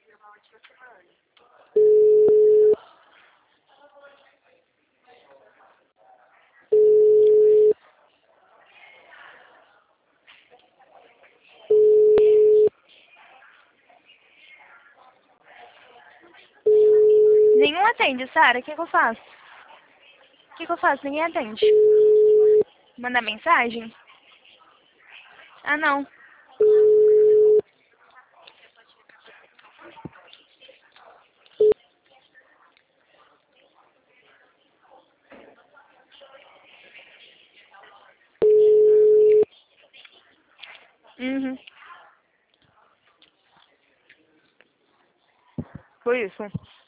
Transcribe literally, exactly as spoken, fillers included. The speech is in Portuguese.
Nenhum atende, Sara. O que, que eu faço? O que, que eu faço? Ninguém atende. Mandar mensagem? Ah, não. Uhum. Foi isso.